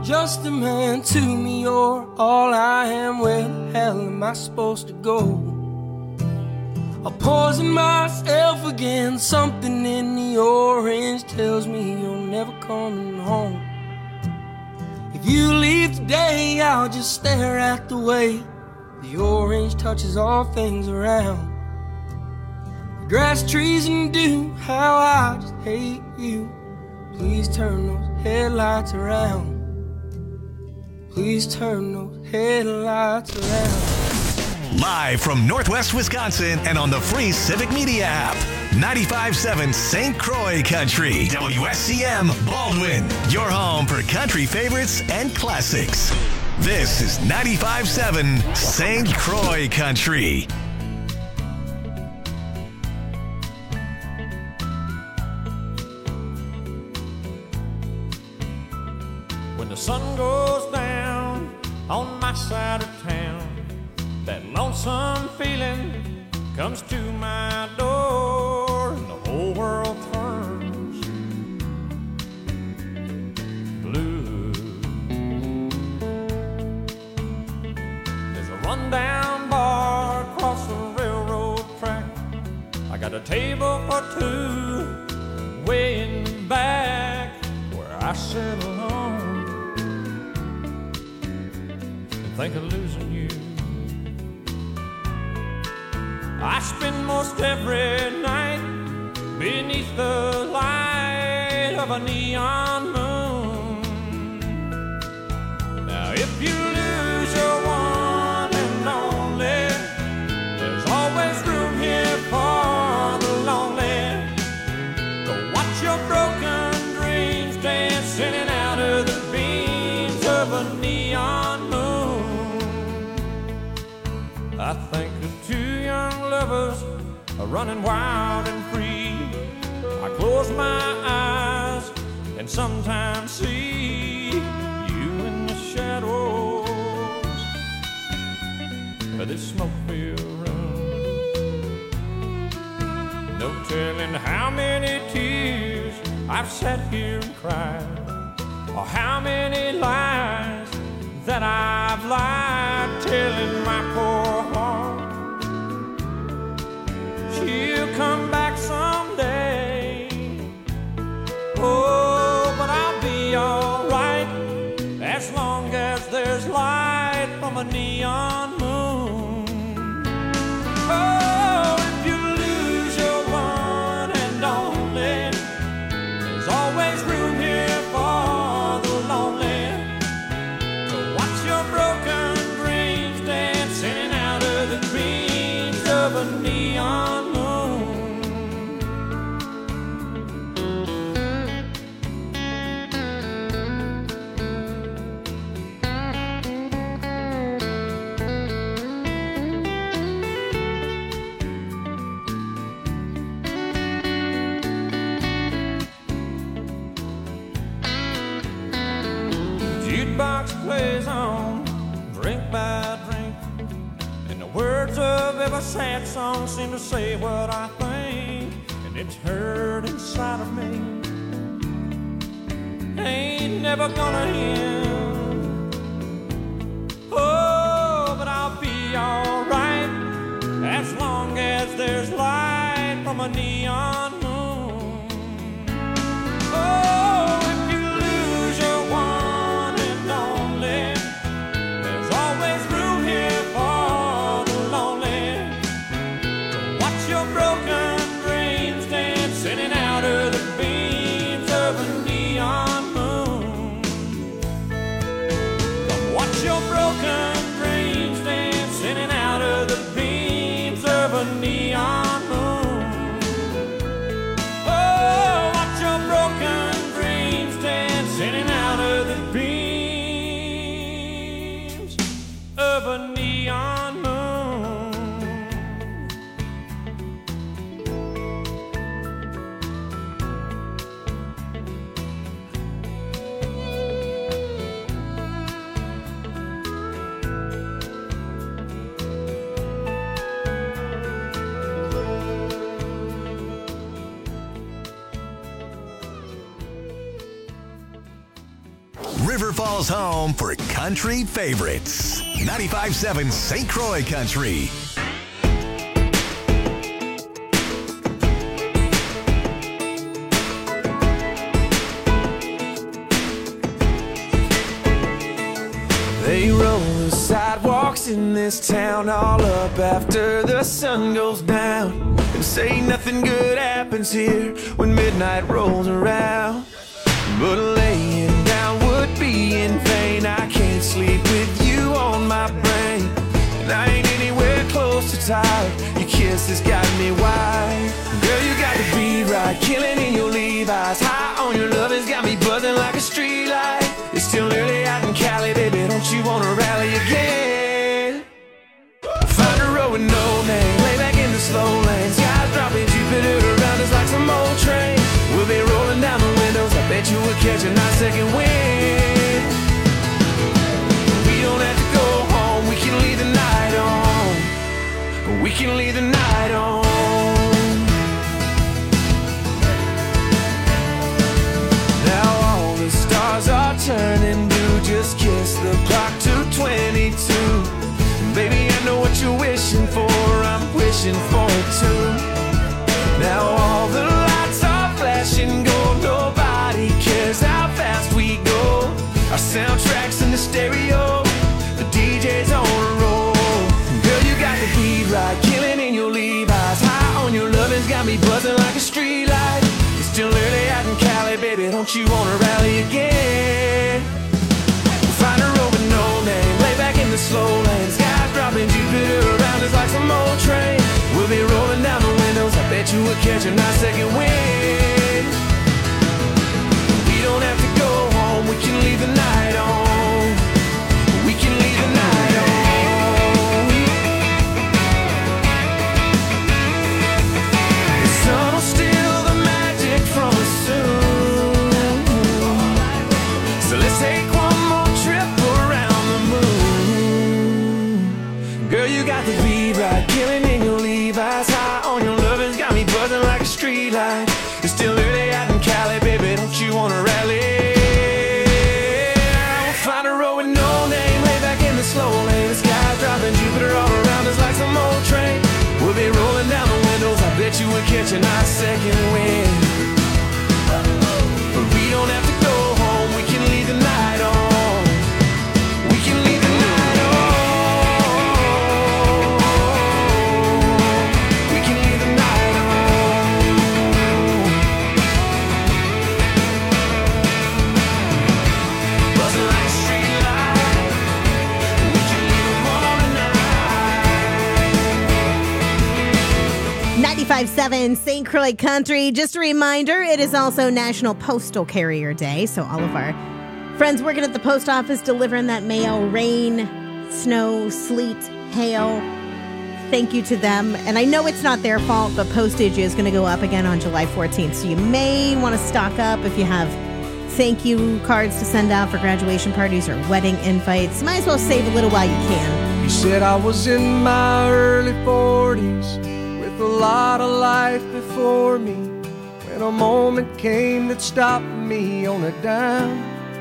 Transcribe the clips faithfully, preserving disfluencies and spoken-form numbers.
just a man to me, you're all I am. Where the hell am I supposed to go? I'll poison myself again. Something in the orange tells me you're never coming home. If you leave today, I'll just stare at the way the orange touches all things around. The grass, trees, and dew, how I just hate you. Please turn those headlights around. Please turn those headlights around. Live from Northwest Wisconsin and on the free Civic Media app. ninety-five point seven Saint Croix Country. W S C M Baldwin. Your home for country favorites and classics. This is ninety-five point seven Saint Croix Country. When the sun goes down on my side of town, that lonesome feeling comes to my door, and the whole world turns blue. There's a rundown bar across the railroad track. I got a table for two way in the back where I sit alone and think of losing you. I spend most every night beneath the light of a neon moon. Now if you lose your one and only, there's always room here for the lonely. Go watch your broken dreams dancing in and out of the beams of a neon moon. I think of two young lovers are running wild and free. I close my eyes and sometimes see you in the shadows of this smoke-filled room. No telling how many tears I've sat here and cried, or how many lies that I've lied, telling my poor heart she'll come back someday. Oh, but I'll be alright as long as there's light from a neon moon. Oh, if you lose your one and only, there's always room here for the lonely. So watch your broken dreams dancing out of the dreams of a neon moon. Jukebox plays on, drink by drink, and the words of every sad song seem to say what I think, and it's hurt inside of me. Ain't never gonna end. Oh, but I'll be alright as long as there's light from a neon moon. Oh, if you lose your one and only, there's always room here for the lonely. So watch your broken dreams dancing in and out of the beams of a neon moon. Come watch your broken dreams dancing in and out of the beams of a neon moon. River Falls home for country favorites. ninety-five point seven Saint Croix Country. They roll the sidewalks in this town all up after the sun goes down, and say nothing good happens here when midnight rolls around. But laying down would be in vain. I can't sleep with you on my brain, and I ain't anywhere close to tired. Your kiss has got me wild. Girl, you got to be right, killing in your Levi's. High on your love has got me buzzing like a street light. It's still early out in Cali, baby, don't you wanna rally again? Find a road with no name, lay back in the slow lane. Skies dropping, Jupiter around us like some old train. We'll be rolling down the windows, I bet you we'll catch a nice second wind. We don't have to go home, we can leave the night on. We can leave the night on. Now all the stars are turning blue, just kiss the clock to twenty-two. Baby, I know what you're wishing for, I'm wishing for it too. Now all the lights are flashing gold, nobody cares how fast we go. Our soundtrack's in the stereo, the D J's on a roll. Girl, you got to be right, killing in your Levi's. High on your lovin's got me buzzing like a street light. It's still early out in Cali, baby, don't you wanna rally again? Find a road with no name, lay back in the slow lane. Skies dropping, Jupiter around us like some old train. We'll be rolling down the windows, I bet you we'll catch a nice second wind. We don't have to go home, we can leave the night on. We can leave the night on. The sun will steal the magic from us soon, so let's take one more trip around the moon. Girl, you got the beat right, killing in your Levi's. High on your lovin's got me buzzing like a street light. It's still early out in Cali, baby, don't you wanna rally? We'll find a road with no name, lay back in the slow lane. The sky's dropping, Jupiter all around us like some old train. We'll be rolling down the windows, I bet you we'll catch a nice second wind. But we don't have to go home, we can leave the night on. We can leave the night on. We can leave the night on. Buzzing like a street light. We can leave them all tonight. ninety-five point seven Saint Croix Country. Just a reminder, it is also National Postal Carrier Day, so all of our friends working at the post office delivering that mail, rain, snow, sleet, hail, thank you to them. And I know it's not their fault, but postage is going to go up again on July fourteenth, so you may want to stock up if you have thank you cards to send out for graduation parties or wedding invites. Might as well save a little while you can. You said I was in my early forties with a lot of life before me, when a moment came that stopped me on a dime.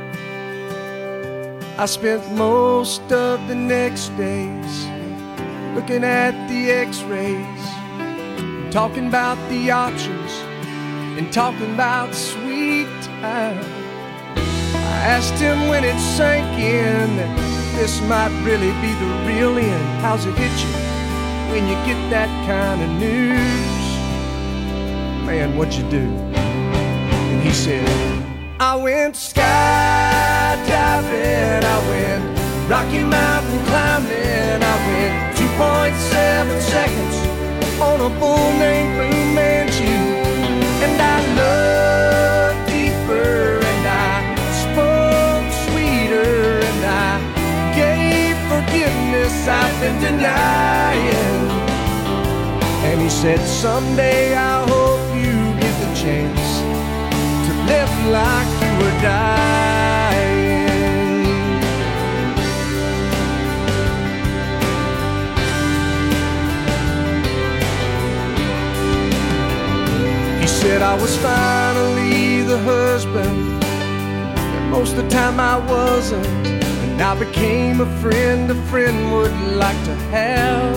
I spent most of the next days looking at the x-rays, talking about the options and talking about sweet time. I asked him when it sank in that this might really be the real end. How's it hit you when you get that kind of news? Man, what'd you do? And he said, I went skydiving, I went Rocky Mountain climbing, I went two point seven seconds on a bull named Blue Manchu. And I looked deeper and I spoke sweeter and I gave forgiveness I've been denying. And he said, someday I hope you get the chance to live like you were dying. He said I was finally the husband that most most of the time I wasn't, and I became a friend a friend would like to have.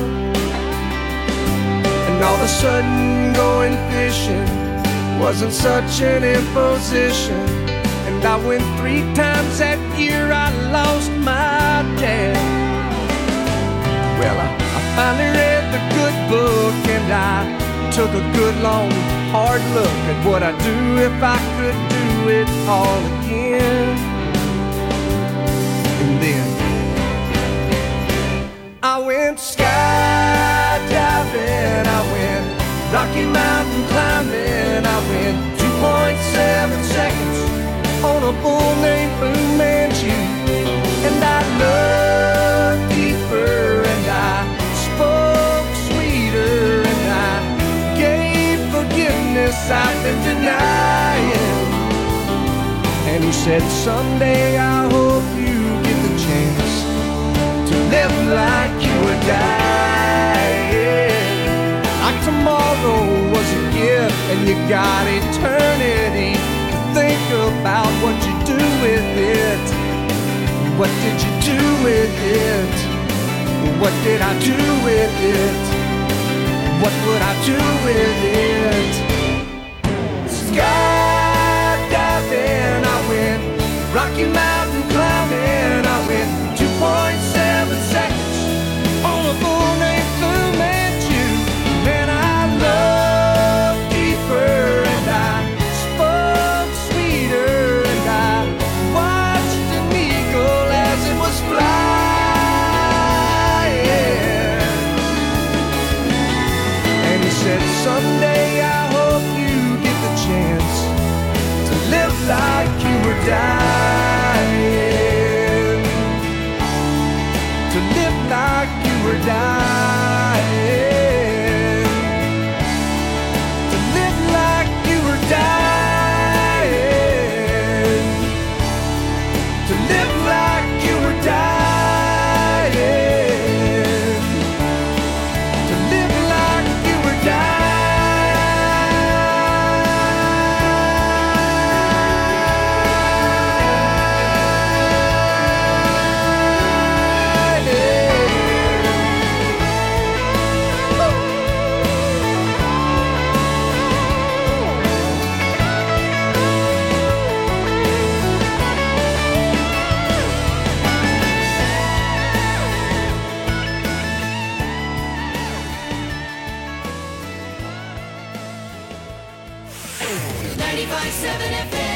And all of a sudden going fishing wasn't such an imposition, and I went three times that year. I lost my dad. Well, I, I finally read the good book, and I took a good long hard look at what I'd do if I could do it all again. And then I went skydiving, I went Rocky Mountain climbing, I went two point seven seconds on a bull named Fu Manchu. And I looked deeper, and I spoke sweeter, and I gave forgiveness I've been denying. And he said, someday I hope you get the chance to live like you were dying. Like tomorrow was a gift, and you got eternity to think about what you do with it. What did you do with it? What did I do with it? What would I do with it? Skydiving, I went Rocky Mountain climbing, I went two point seven seconds on a bull named Fu Manchu. Then I looked deeper, and I spoke sweeter, and I watched an eagle as it was flying. And he said, someday I hope you get the chance to live like you were dying. To live like you were dying. To live like you were dying. To live like you were dying. To live like you were dying. ninety-five seven F M.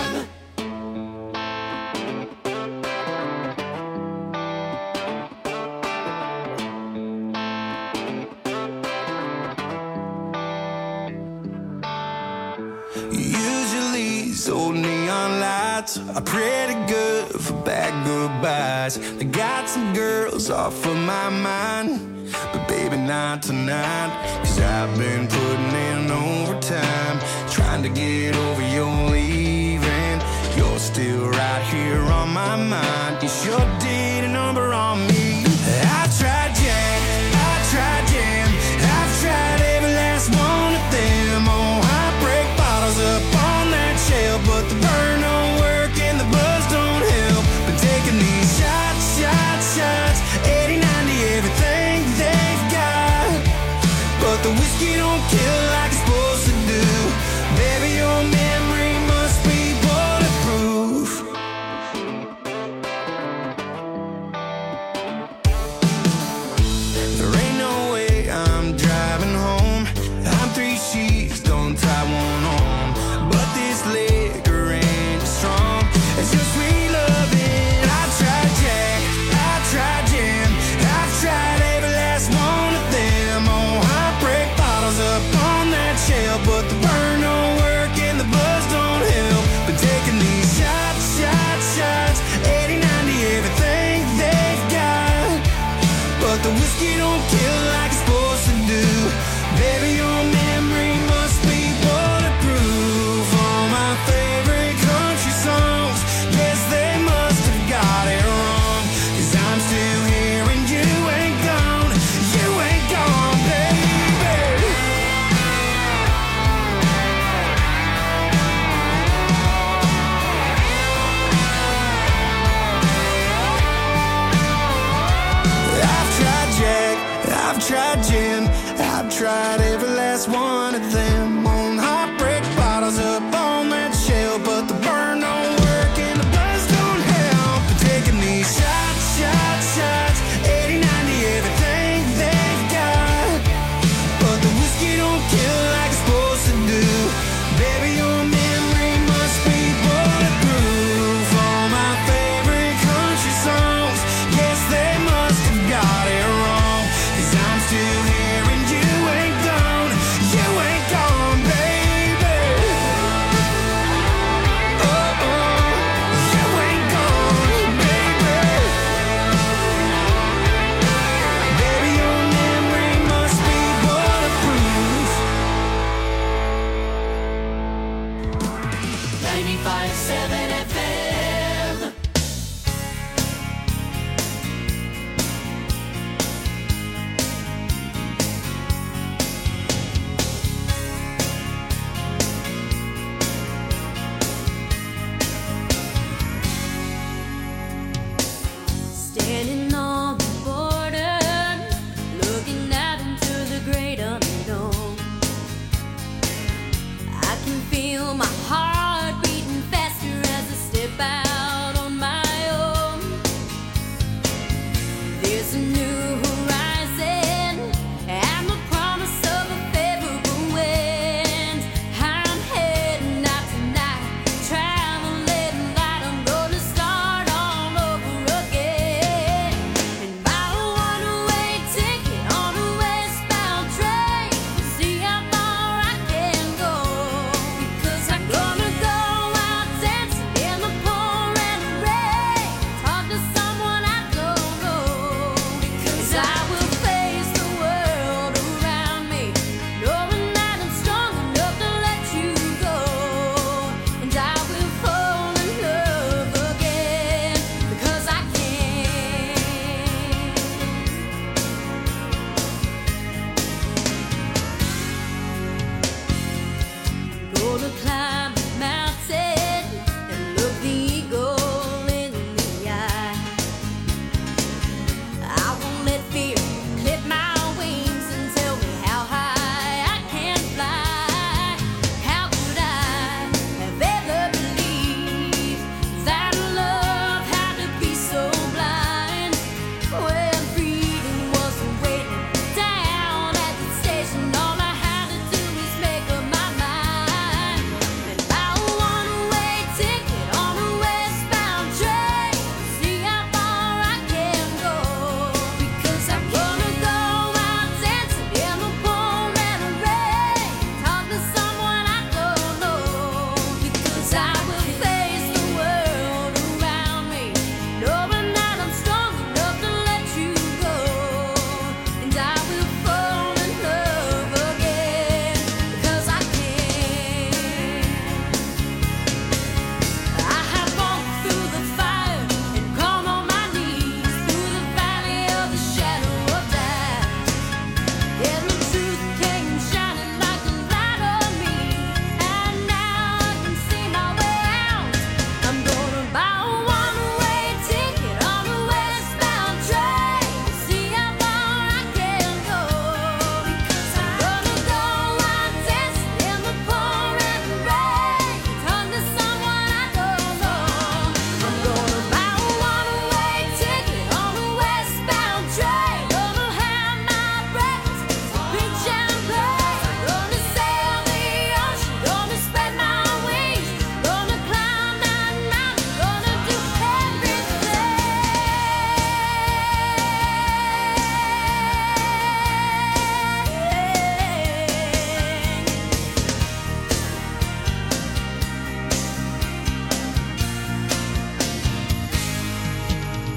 Usually these old neon lights are pretty good for bad goodbyes. They got some girls off of my mind, but baby not tonight. Cause I've been putting in overtime, trying to get over your leaving. You're still right here on my mind. You sure did a number on me. I tried Jack, I tried Jam, I've tried every last one of them. Oh, I break bottles up on that shelf, but the burn don't work and the buzz don't help. Been taking these shots, shots, shots, eighty, ninety, everything they've got, but the whiskey don't kill like it's supposed to do. Baby, your memory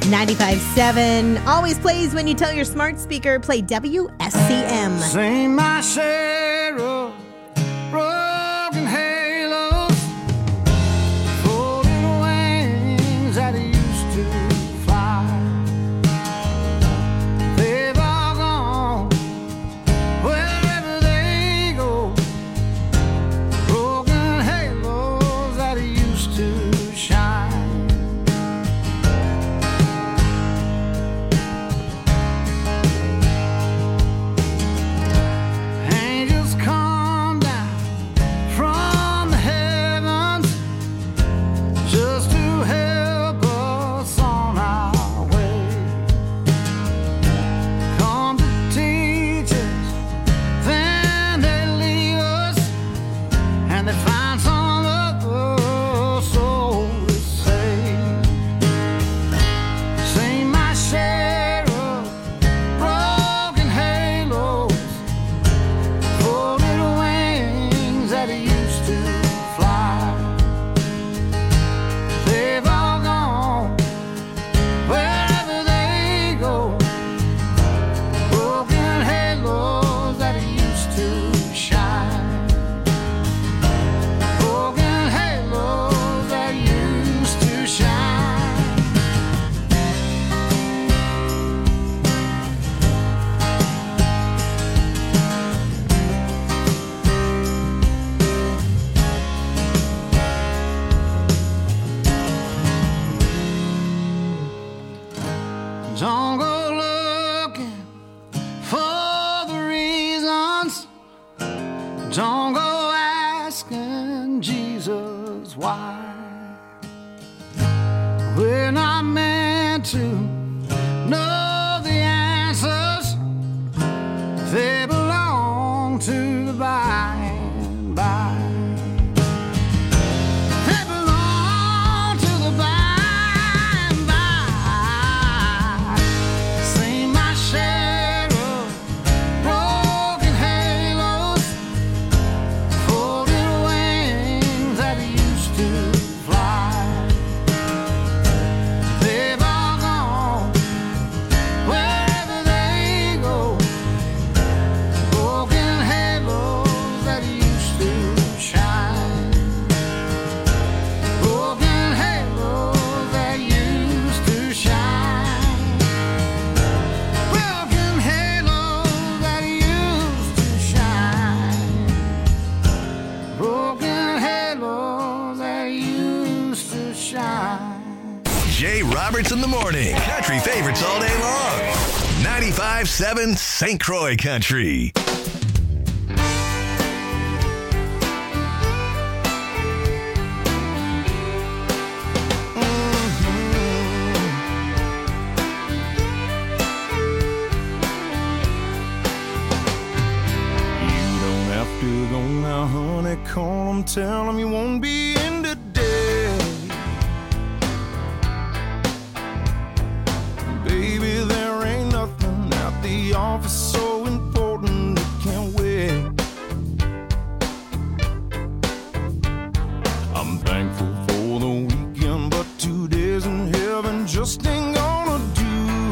ninety-five point seven always plays when you tell your smart speaker, play W S C M. Sing my share of broken halos, folded wings that used to fly. They've all gone wherever they go, broken halos that used to shine. Angels come down from the heavens just to help us on our way. Come to teach us, then they leave us, and they find some other soul to save. Sing my share of broken halos, folded wings that used to fly. They've all gone wherever they go, broken halos that used to shine, broken halos that used to shine. Don't go looking for the reasons. Don't go asking Jesus why. We're not meant to know the answers. They belong to the by and by. They belong to the by and by. Sing my share of broken halos, folded wings that used to fly. They've all gone wherever they go, broken halos that used to shine, broken halos that used to shine, broken halos that used to shine, broken halos that used to shine. Jay Roberts in the morning. Country favorites all day long. ninety-five point seven Saint Croix Country. You don't have to go now, honey. Call them, tell them you won't be in today. Baby, there ain't nothing at the office so important it can't wait. I'm thankful for the weekend, but two days in heaven just ain't gonna do.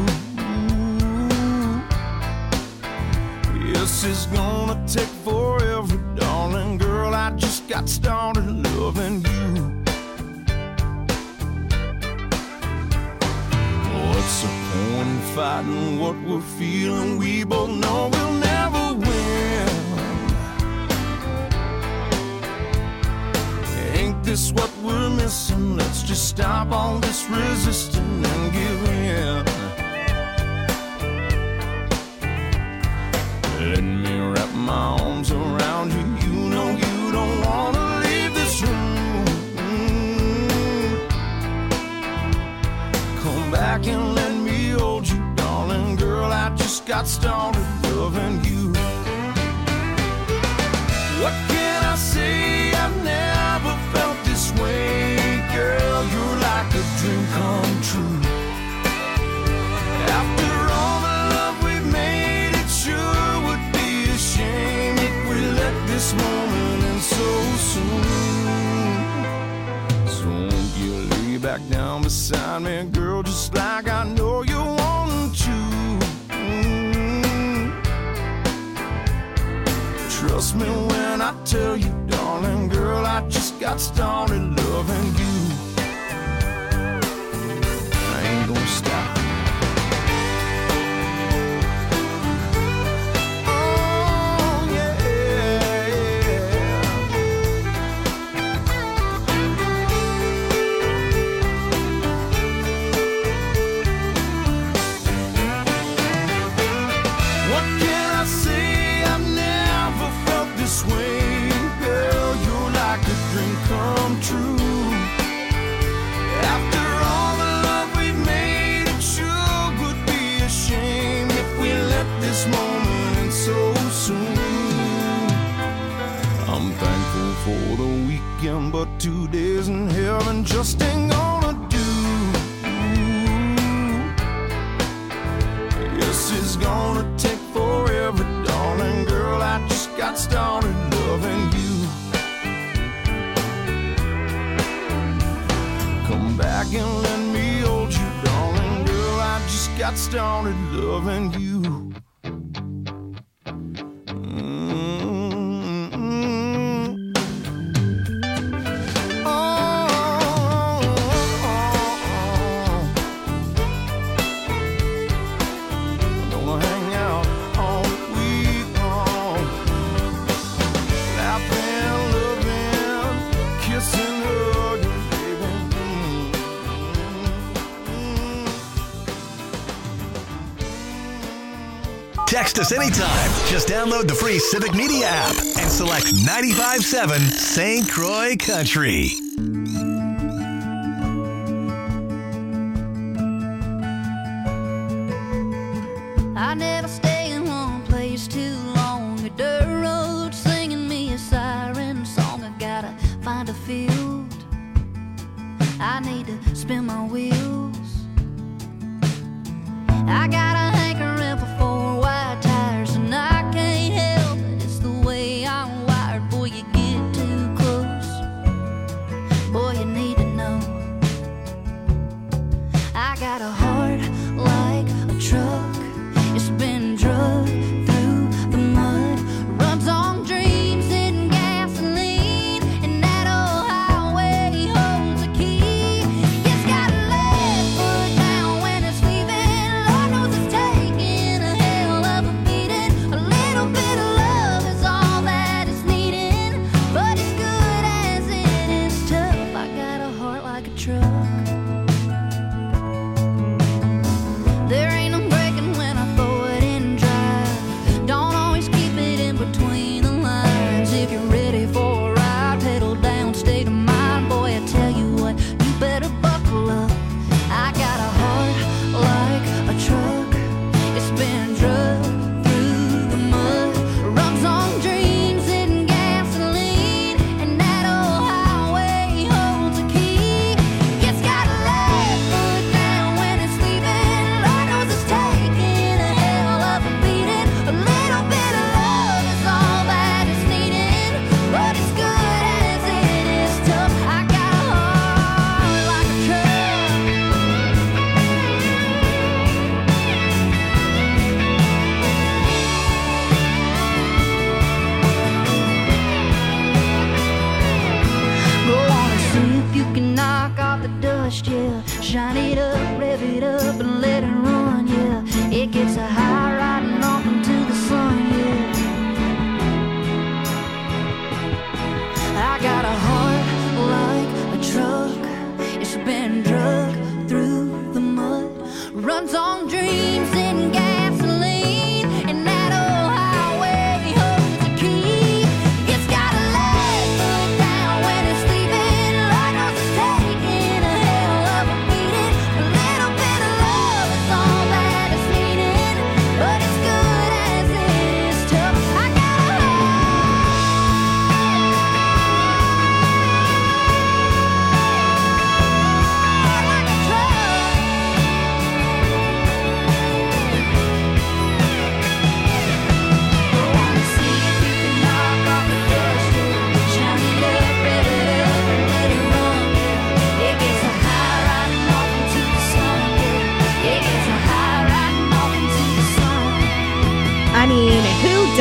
Yes, it's gonna take forever, darling girl. I just got started loving you. What's the point in fighting what we're feeling? We both know we'll never win. Ain't this what we're missing? Let's just stop all this resisting and give in. Let me wrap my arms around you. You know you don't wanna leave this room. Come back and let me hold you, darling girl. I just got started loving you. What can I say? I've never felt this way, girl. You're like a dream come true. After all the love we've made, it sure would be a shame if we let this moment end so soon. So won't you lay back down beside me, girl, just like I know you want to. Mm. Trust me when I tell you, darling, girl, I just got started loving you. I ain't gonna stop. For the weekend, but two days in heaven just ain't gonna do. Yes, it's gonna take forever, darling girl. I just got started loving you. Come back and let me hold you, darling girl. I just got started loving you. Text us anytime. Just download the free Civic Media app and select ninety-five point seven Saint Croix Country. I never stay in one place too long. A dirt road singing me a siren song. I gotta find a field. I need to spin my wheels. I got a hankering for four wide tires, and I can't help it. It's the way I'm wired. Boy, you get too close. Boy, you need to know. I got a heart like a truck. It's been drugged through the mud. Runs on dreams and gasoline, and that old highway holds a key. It's got a left foot down when it's leaving. Lord knows it's taking a hell of a beating. A little bit of love is all that it's needing, but as good as it is tough. I got a heart like a truck. There ain't no breaking when I throw it in drive. Don't always keep it in between the lines. If you're ready for a ride, pedal down, state of mind. Boy, I tell you what, you better buckle up. I got a heart like a truck. It's been drugged through the mud. Runs on dreams and gasoline, and that old highway holds a key. It's got a left foot down when it's leaving. Lord knows it's taking a hell of a beating. A little bit of love is all that it's needing, but as good as it is tough. I got a heart like a truck. Go on and see if you can knock off the dust, yeah. Shine it up, rev it up, and let it run, yeah. It gets a high riding off into the sun, yeah. I got a heart like a truck. It's been drugged through the mud. Runs on dreams and gasoline, and that old highway holds a key. It's got a left foot down when it's leaving. Lord knows it's taking a hell of a beating. A little bit of love is all that it's needing, but as good as it is tough. I got a heart like a truck.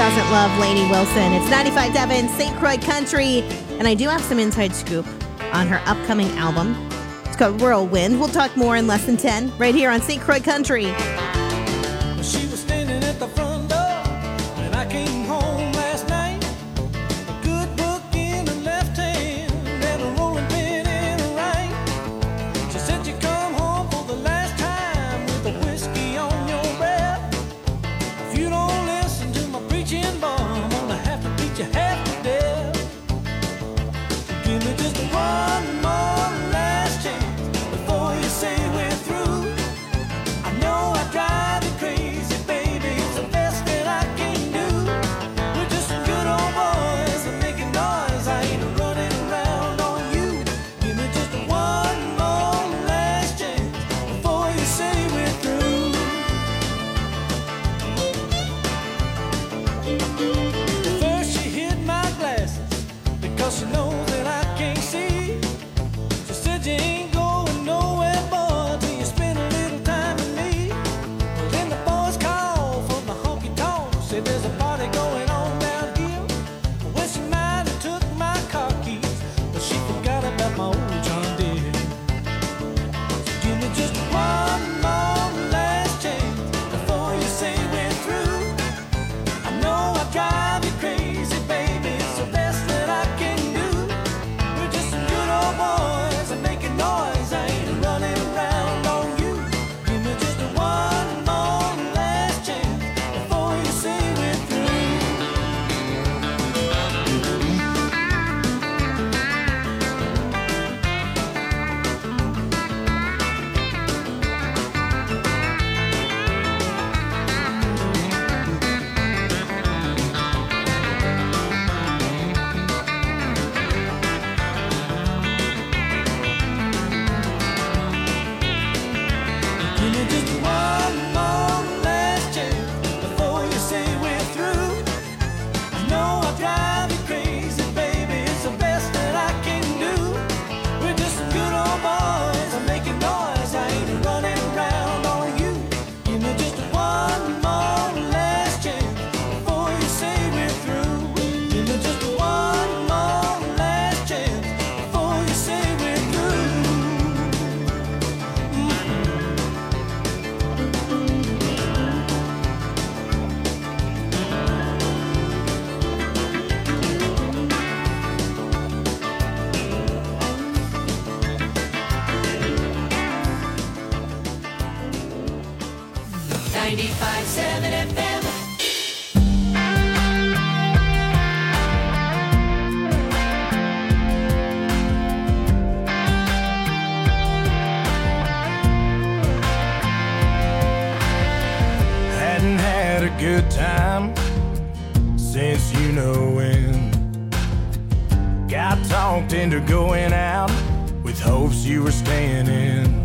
doesn't love Lainey Wilson? It's ninety-five point seven Saint Croix Country, and I do have some inside scoop on her upcoming album. It's called Whirlwind. We'll talk more in less than ten right here on Saint Croix Country. She was standing at the front door when I came home last night. A good book in her left hand and a rolling pin in her right. She said you come home for the last time with a whiskey on your breath. If you don't listen to my preaching, boy, I'm gonna have to beat you half to death. Give me just one more last chance before you say we're through. I know I drive you crazy, baby. It's the best that I can do. We're just some good old boys and making noise. I ain't running around on you. Give me just one more last chance before you say we're through. First she hid my glasses because she knows that I can't see. She said you ain't going nowhere, boy, till you spend a little time with me. Well, then the boys called from the honky tonk, said there's a party going on down here. Well, she might have took my car keys, but she forgot about my old John Deere. So give me just one more last chance before you say we're through. I know I drive you crazy, baby. It's the best that I can do. We're just some good old boys and making noise. I ain't running around on you. Give me just one more last chance before you say we're through. Give me just one more last chance before you say we're through. I know I drive you crazy, baby. It's the best that I can do. We're just some good old boys. I'm making noise. I ain't running around on you. Give me just one more last chance before you say we're through. Give me just one more last chance before you say we're through. ninety-five point seven F M. Hadn't had a good time since you know when. Got talked into going out with hopes you were staying in.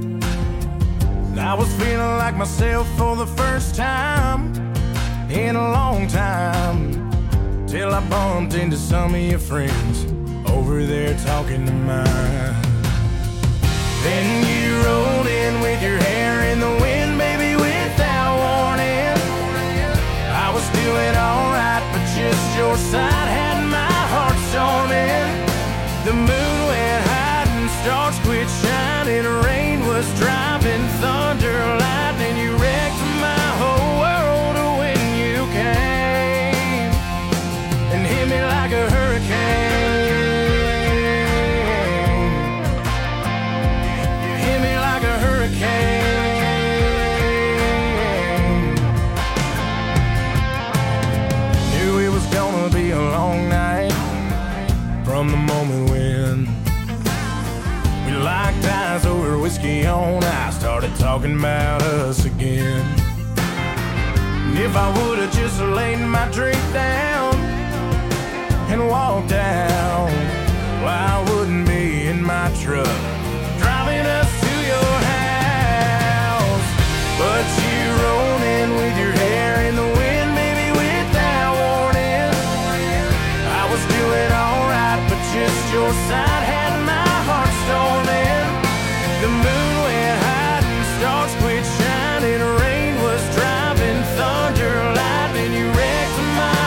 I was feeling like myself for the first time in a long time, till I bumped into some of your friends over there talking to mine. Then you rolled in with your hair in the wind, baby, without warning. I was doing alright, but just your side had my heart storming. The moon went high and stars quit shining. Rain was driving, thunder, lightning. You wrecked my whole world when you came and hit me like a hurricane. You hit me like a hurricane. Knew it was gonna be a long night from the moment when we locked eyes over whiskey on ice, started talking about us again. And if I would've just laid my drink down and walked down, well, I wouldn't be in my truck driving us to your house. But you rolled in with your hair in the wind, baby, without warning. I was doing alright, but just your side had my heart storming. The moon went high and stars quit shining. Rain was driving, thunder, lightning. You wrecked my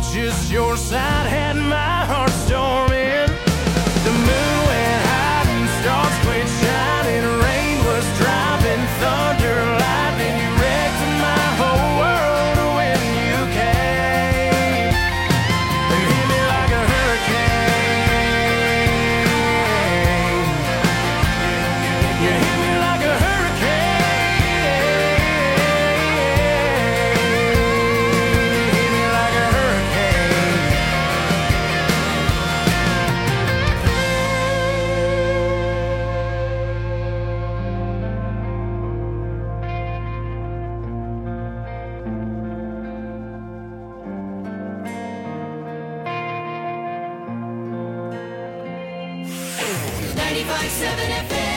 just your side had my heart storming. The moon went high and stars quit shining. Rain was driving, thunder, lightning. You wrecked my whole world when you came and hit me like a hurricane. You hit me like a ninety-five seven F M.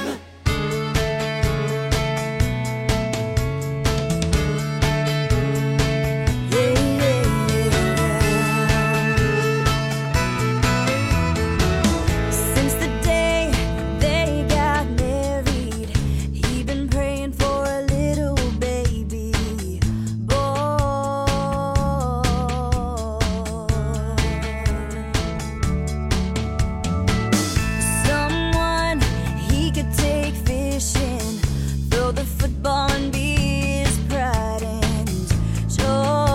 Since the day they got married, he been praying for a little baby boy. Someone he could take fishing, throw the football and be his pride and joy.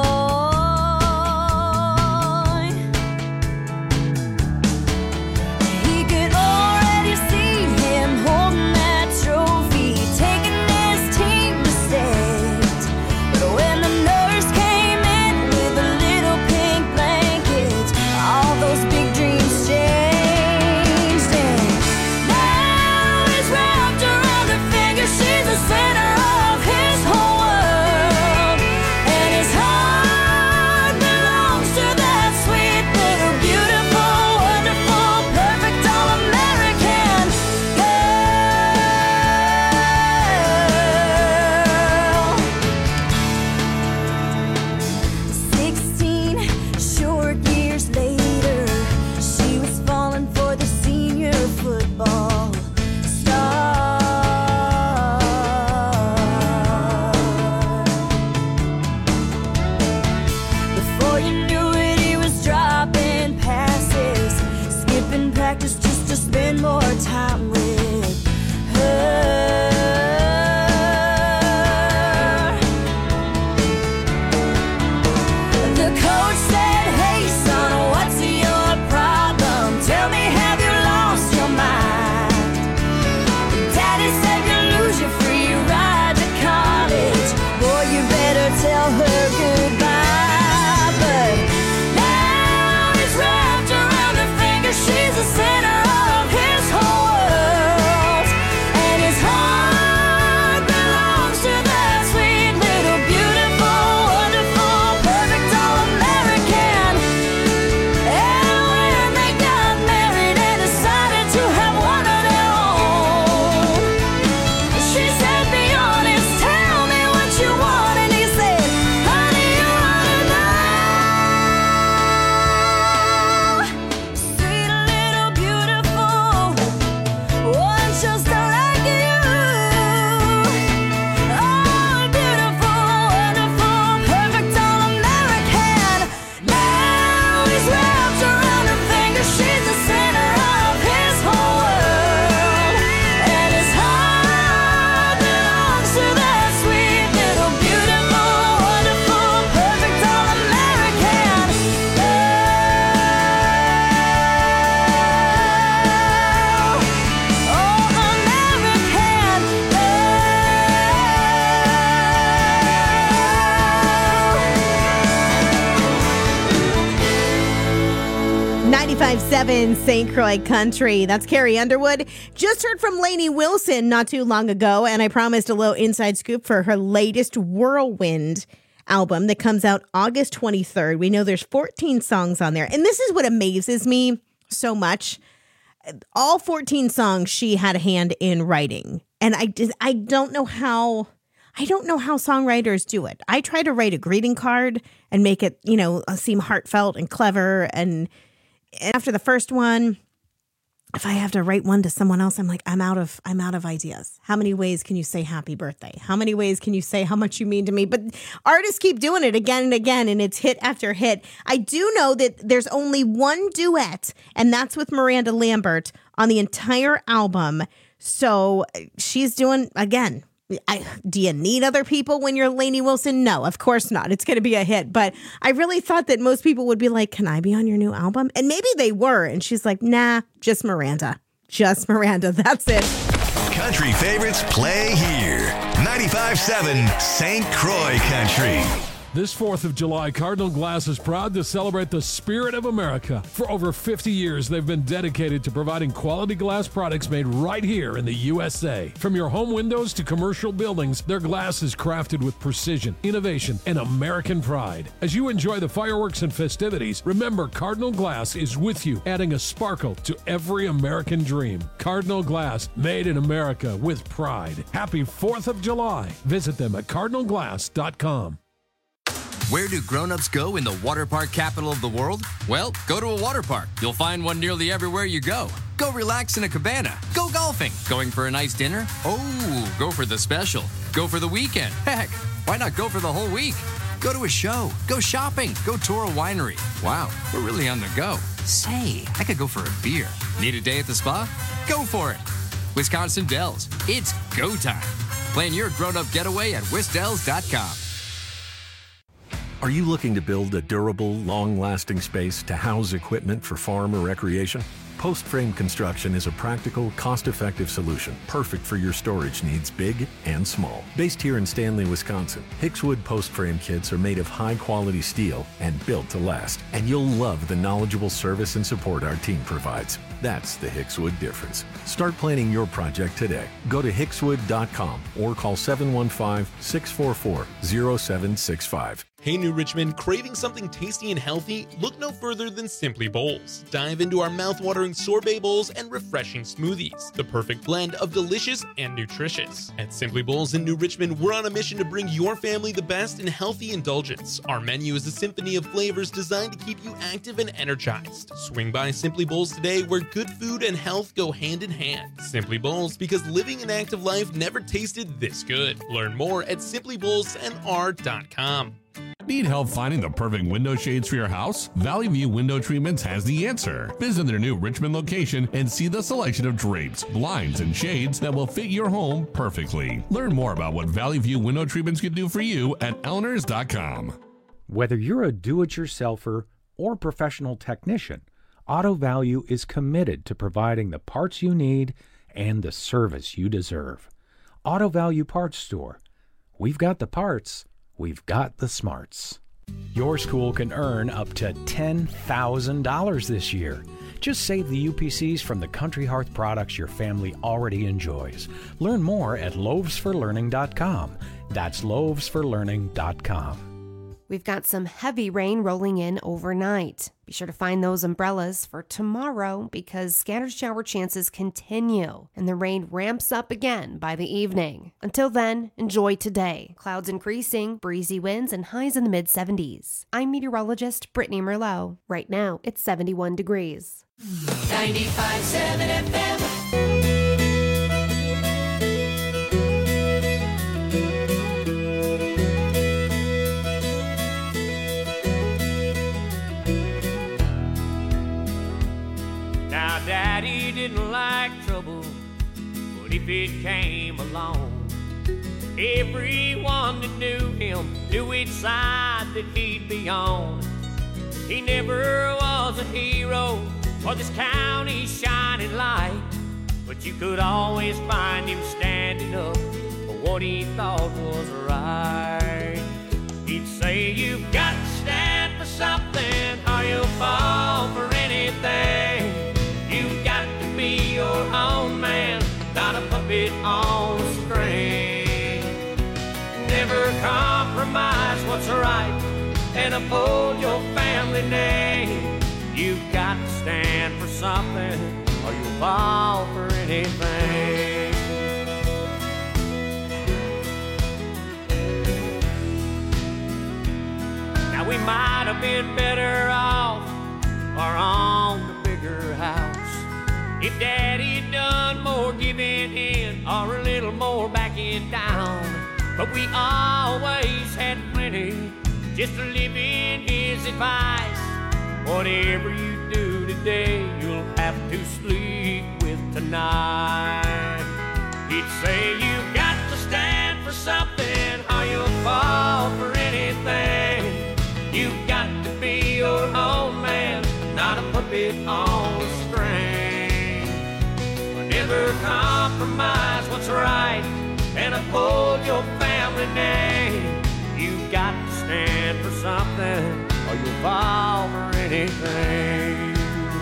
He could already see him holding that trophy, taking his team to state. But when the nurse came in with a little pink blanket, all those big dreams changed. And now he's wrapped around her finger. She's the center of his whole world, and his heart belongs to that sweet little beautiful, wonderful, perfect all-American girl. Sixteen short years later, she was falling for the senior football star. Before you knew it, he was dropping passes, skipping practice just to spend more time with her. The coach said, "Hey son, what's your problem? Tell me, have you lost your mind?" Daddy said, "You lose your free ride to college. Boy, you better tell her goodbye." But now he's wrapped around her finger. She's the center of his whole world, and his heart belongs to that sweet little beautiful, wonderful, perfect all-American. And when they got married and decided to have one of their own, she said, "Be honest, tell me what you want." And he said, "Honey, you ought to know. Sweet little beautiful one just like you. Oh, beautiful, wonderful, perfect all-American." Now he's wrapped around her finger. She's the center of his whole world, and his heart belongs to that sweet little beautiful, wonderful, perfect all-American girl. All-American girl. ninety-five point seven Saint Croix Country. That's Carrie Underwood. Just heard from Lainey Wilson not too long ago, and I promised a little inside scoop for her latest Whirlwind album that comes out August twenty-third. We know there's fourteen songs on there, and this is what amazes me so much. All fourteen songs she had a hand in writing, and I did, I don't know how I don't know how songwriters do it. I try to write a greeting card and make it, you know, seem heartfelt and clever, and And after the first one, if I have to write one to someone else, I'm like, I'm out of, I'm out of ideas. How many ways can you say happy birthday? How many ways can you say how much you mean to me? But artists keep doing it again and again, and it's hit after hit. I do know that there's only one duet, and that's with Miranda Lambert on the entire album. So she's doing, again, I, do you need other people when you're Lainey Wilson? No, of course not. It's going to be a hit. But I really thought that most people would be like, can I be on your new album? And maybe they were. And she's like, nah, just Miranda. Just Miranda. That's it. Country favorites play here. ninety-five seven Saint Croix Country. This fourth of July, Cardinal Glass is proud to celebrate the spirit of America. For over fifty years, they've been dedicated to providing quality glass products made right here in the U S A. From your home windows to commercial buildings, their glass is crafted with precision, innovation, and American pride. As you enjoy the fireworks and festivities, remember Cardinal Glass is with you, adding a sparkle to every American dream. Cardinal Glass, made in America with pride. Happy fourth of July. Visit them at cardinal glass dot com. Where do grown-ups go in the water park capital of the world? Well, go to a water park. You'll find one nearly everywhere you go. Go relax in a cabana. Go golfing. Going for a nice dinner? Oh, go for the special. Go for the weekend. Heck, why not go for the whole week? Go to a show. Go shopping. Go tour a winery. Wow, we're really on the go. Say, I could go for a beer. Need a day at the spa? Go for it. Wisconsin Dells. It's go time. Plan your grown-up getaway at wis dells dot com. Are you looking to build a durable, long-lasting space to house equipment for farm or recreation? Post Frame Construction is a practical, cost-effective solution, perfect for your storage needs, big and small. Based here in Stanley, Wisconsin, Hickswood Post Frame kits are made of high-quality steel and built to last. And you'll love the knowledgeable service and support our team provides. That's the Hickswood difference. Start planning your project today. Go to hickswood dot com or call seven one five, six four four, zero seven six five. Hey New Richmond, craving something tasty and healthy? Look no further than Simply Bowls. Dive into our mouth-watering sorbet bowls and refreshing smoothies, the perfect blend of delicious and nutritious. At Simply Bowls in New Richmond, we're on a mission to bring your family the best in healthy indulgence. Our menu is a symphony of flavors designed to keep you active and energized. Swing by Simply Bowls today, where good food and health go hand in hand. Simply Bowls, because living an active life never tasted this good. Learn more at simply bowls n r dot com. Need help finding the perfect window shades for your house? Valley View Window Treatments has the answer. Visit their new Richmond location and see the selection of drapes, blinds, and shades that will fit your home perfectly. Learn more about what Valley View Window Treatments can do for you at elners dot com. Whether you're a do-it-yourselfer or professional technician, Auto Value is committed to providing the parts you need and the service you deserve. Auto Value Parts Store. We've got the parts. We've got the smarts. Your school can earn up to ten thousand dollars this year. Just save the U P Cs from the Country Hearth products your family already enjoys. Learn more at loaves for learning dot com. That's loaves for learning dot com. We've got some heavy rain rolling in overnight. Be sure to find those umbrellas for tomorrow because scattered shower chances continue and the rain ramps up again by the evening. Until then, enjoy today. Clouds increasing, breezy winds, and highs in the mid seventies. I'm meteorologist Brittany Merlot. Right now, it's seventy-one degrees. ninety-five point seven F M. Daddy didn't like trouble, but if it came along, everyone that knew him knew which side that he'd be on. He never was a hero or this county's shining light, but you could always find him standing up for what he thought was right. He'd say, you've got to stand for something or you'll fall for anything. You've got to be your own man, not a puppet on a string. Never compromise what's right and uphold your family name. You've got to stand for something or you'll fall for anything. Now we might have been better off or on the bigger house, If Daddy done more giving in or a little more backing down, but we always had plenty just to live in his advice. Whatever you do today, you'll have to sleep with tonight. He'd say you got to stand for something or you'll fall for anything. You got to be your own man, not a puppet on a string. Never compromise what's right and uphold your family name. You got to stand for something or you'll fall for anything.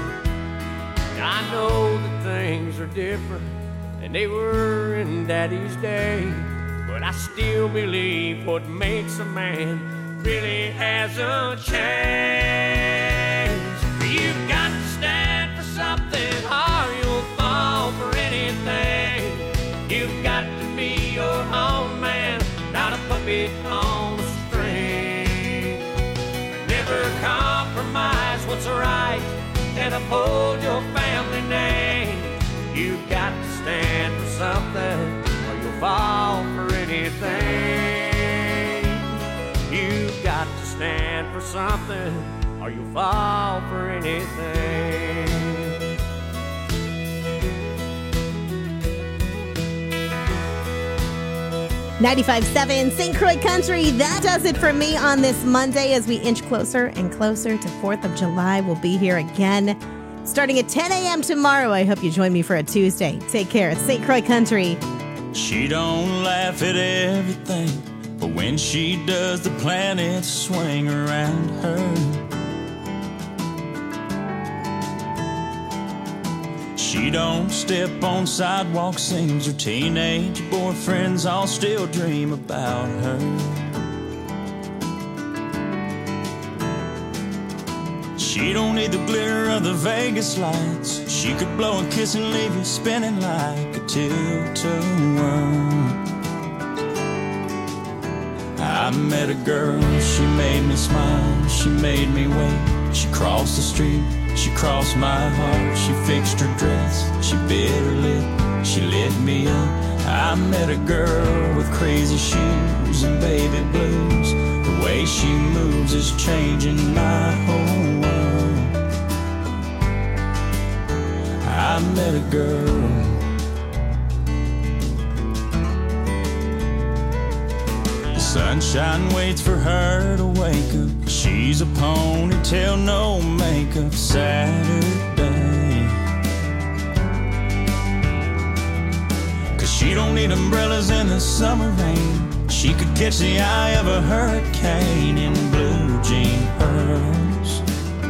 I know that things are different than they were in Daddy's day, but I still believe what makes a man really hasn't changed. You've got to stand for something or you'll fall for anything. You've got to be your own man, not a puppet on a string. Never compromise what's right and uphold your family name. You've got to stand for something or you'll fall for anything. You've got to stand for something or you'll fall for anything. ninety-five point seven Saint Croix Country. That does it for me on this Monday as we inch closer and closer to fourth of July. We'll be here again starting at ten a.m. tomorrow. I hope you join me for a Tuesday. Take care. It's Saint Croix Country. She don't laugh at everything, but when she does, the planets swing around her. She don't step on sidewalks, seems her teenage boyfriends all still dream about her. She don't need the glitter of the Vegas lights. She could blow a kiss and leave you spinning like a tilt-a-whirl. I met a girl, she made me smile, she made me wait. She crossed the street, she crossed my heart. She fixed her dress, she bit her lip, she lit me up. I met a girl with crazy shoes and baby blues. The way she moves is changing my whole world. I met a girl. Sunshine waits for her to wake up. She's a ponytail, no makeup Saturday. Cause she don't need umbrellas in the summer rain. She could catch the eye of a hurricane in blue jean pearls.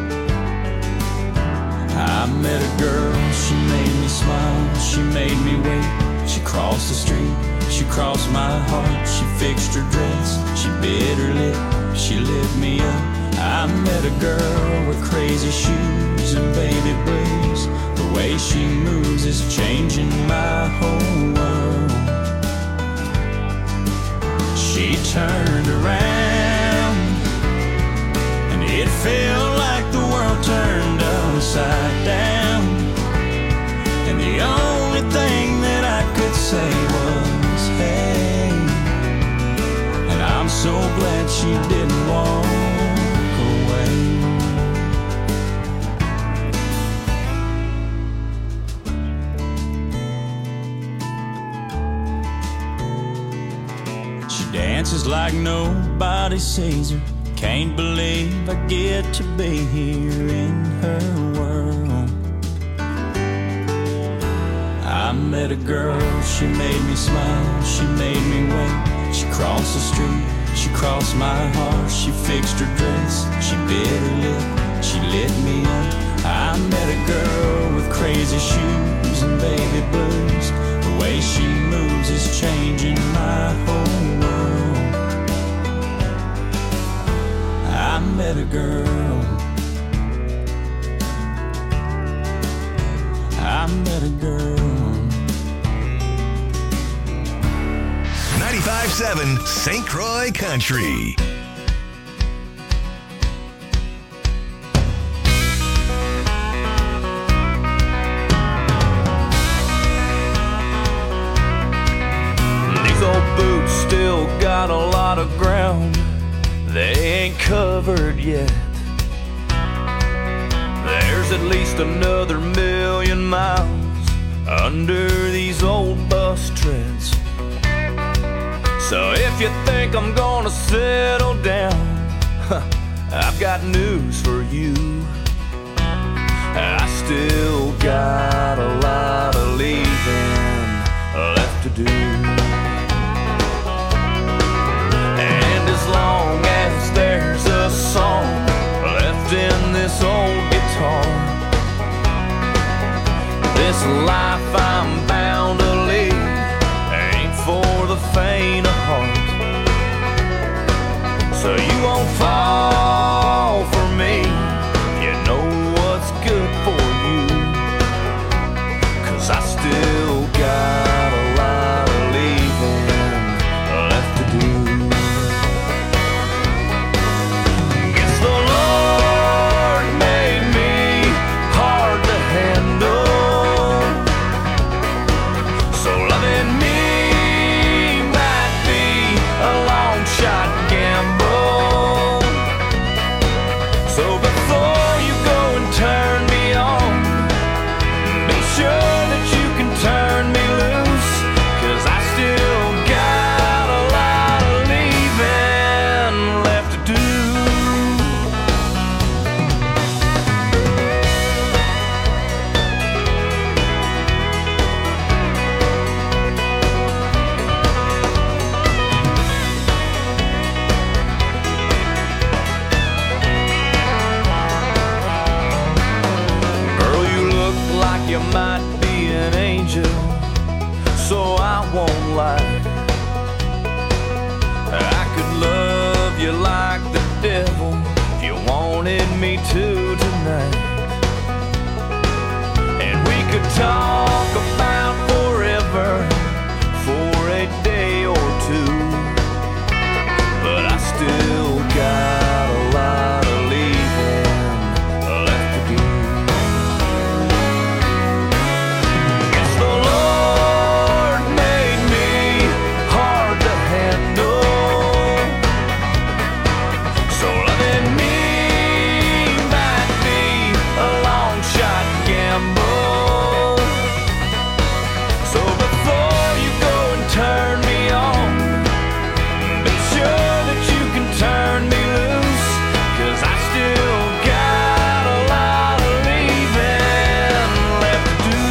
I met a girl, she made me smile, she made me wait. She crossed the street, she crossed my heart. She fixed her dress, she bit her lip, she lit me up. I met a girl with crazy shoes and baby blues. The way she moves is changing my whole world. She turned around and it felt like the world turned upside down. And the only thing that I could say was, hey. And I'm so glad she didn't walk away. She dances like nobody sees her. Can't believe I get to be here in her world. I met a girl, she made me smile, she made me wait. She crossed the street, she crossed my heart. She fixed her dress, she bit her lip, she lit me up. I met a girl with crazy shoes and baby blues. The way she moves is changing my whole world. I met a girl, I met a girl. ninety-five point seven Saint Croix Country. ground they ain't covered yet. There's at least another million miles under these old bus treads. So if you think I'm gonna settle down, I've got news for you. I still got a lot of leaving left to do. And as long as there's a song left in this old guitar, this life I'm bound to lead ain't for the faint of heart. So you won't fall for me, you know what's good for you, 'cause I still got a lot of leaving left to do. Guess the Lord made me hard to handle, so loving me might be a long shot gamble. So before you go and turn me on, be sure that you can turn me loose, 'cause I still got a lot of leaving left to do. Girl, you look like you might be an angel, so I won't lie. I could love you like the devil if you wanted me to tonight. And we could talk about forever for a day or two, but I still got a lot of leaving left to do. Guess the Lord made me hard to handle, so loving me might be a long shot gamble. So before you go and turn me on, be sure that you can turn me loose, 'cause I still got a lot of leaving left to do.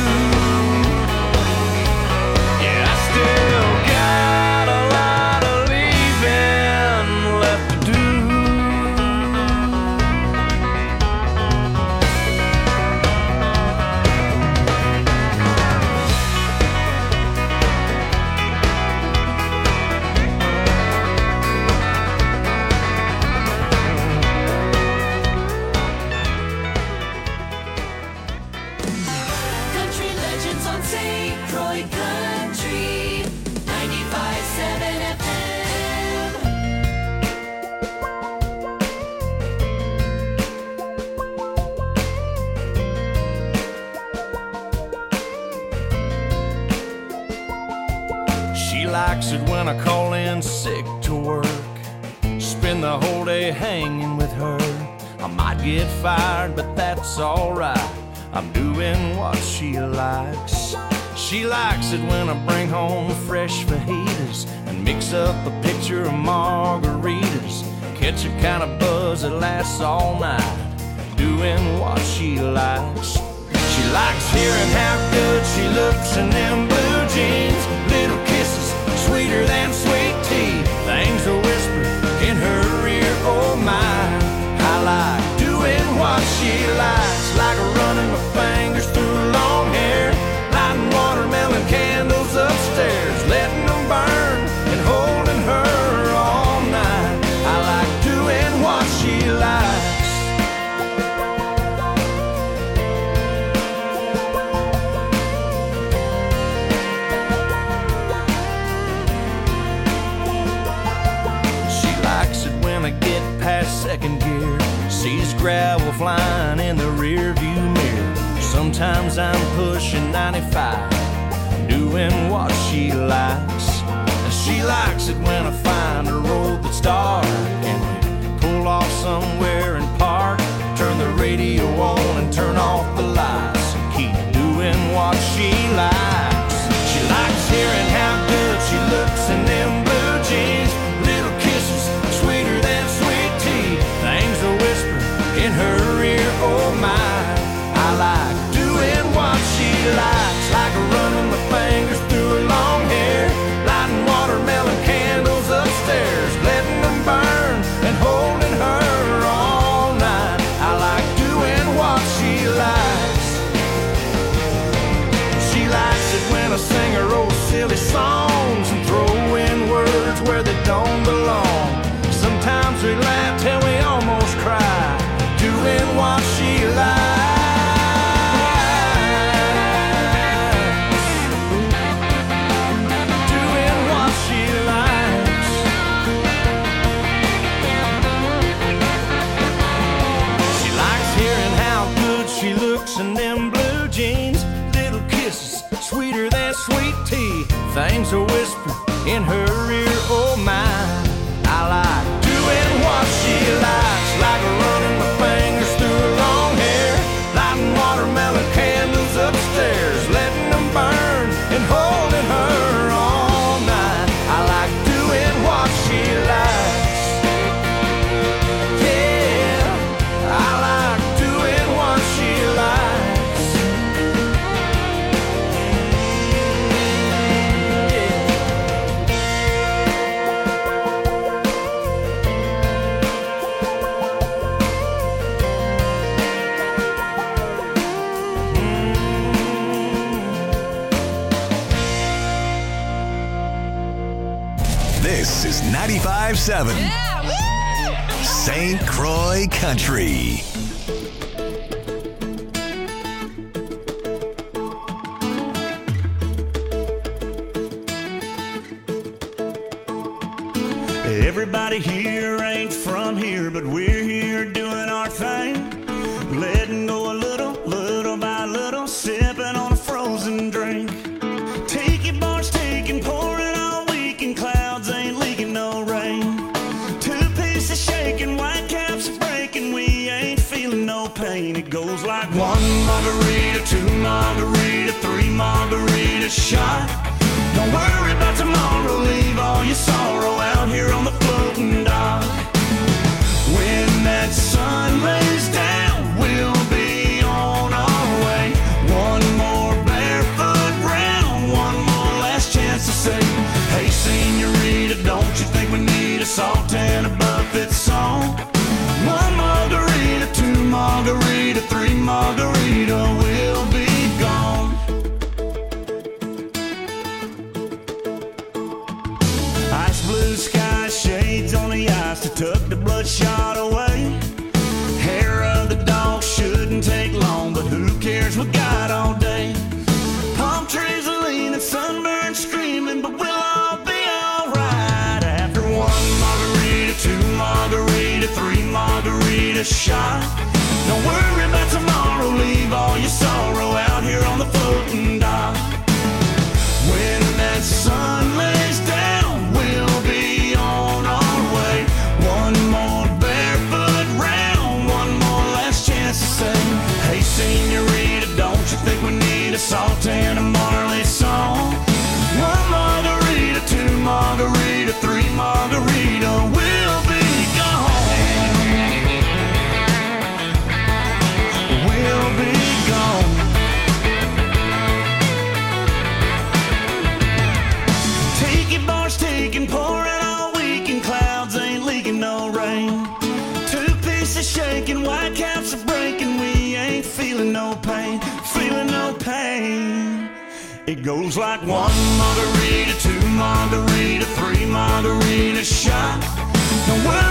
Yeah, I still got a lot of leaving left to do. Country legends on Saint Croix Country ninety-five point seven F M. She likes it when I call in sick to work, spend the whole day hanging with her. I might get fired, but that's alright, I'm doing what she likes. She likes it when I bring home fresh fajitas and mix up a pitcher of margaritas, catch a kind of buzz that lasts all night, doing what she likes. She likes hearing how good she looks in them blue jeans, little kisses sweeter than sweet tea, things are whispered in her ear, oh my. I like doing what she likes, like running my fingers through long hair, lighting watermelon candles upstairs, letting them burn and holding her all night. I like doing what she likes. She likes it when I get past second gear, sees gravel flying in the rear view mirror. Sometimes I'm pushing ninety-five, doing what she likes. And she likes it when I find a road that's start, and we pull off somewhere and park. Turn the radio on and turn off the lights and keep doing what she likes. She likes hearing how good she looks in them blue jeans. Little kisses sweeter than sweet tea. Things are whispered in her ear, oh my. I like doing what she likes, like running my fingers through her long hair, lighting watermelon candles upstairs, letting them burn and holding her all night. I like doing what she likes. She likes it when I sing her old silly songs and throw in words where they don't belong. Sometimes we laugh till we almost cry, doing what she likes. In them blue jeans, little kisses sweeter than sweet tea. Things are whispered in her ear, oh my. I like doing what she likes, like running my fingers through her long hair, lighting watermelon candles upstairs, letting them burn and holding her all night. I like doing what she likes. Yeah, I like doing what she likes. This is ninety-five point seven Saint Croix Country. Everybody here ain't from here, but we're here doing our thing. Letting go a little, little by little, sipping on a frozen drink. Tiki bars taking, pouring all weekend, clouds ain't leaking no rain. Two pieces shaking, white caps are breaking, we ain't feeling no pain. It goes like one margarita, two margarita, three margarita shot. Don't worry about tomorrow, leave all your sorrow out here on the floating dock. When that sun lays down, we'll be on our way. One more barefoot round, one more last chance to say, hey senorita, don't you think we need a salt and a buffet song? One margarita, two margarita, three margarita, we'll be gone. Ice blue sky, shades on the ice to tuck the bloodshot away. Hair of the dog shouldn't take long, but who cares, we got all day. Palm trees are leaning, sunburned screaming, but we'll all be alright. After one margarita, two margarita, three margarita shot. Don't worry about tomorrow, leave all your sorrow out here on the floating dock. When that sun lays down, we'll be on our way. One more barefoot round, one more last chance to say, hey senorita, don't you think we need a salt and a Marley song? One margarita, two margarita, three margarita, we'll be gone. We'll be gone. Tiki bars taking, pouring all weekend, clouds ain't leaking no rain. Two pieces shaking, white caps are breaking, we ain't feeling no pain, feeling no pain. It goes like one margarita, two margarita, three margarita shot. Don't worry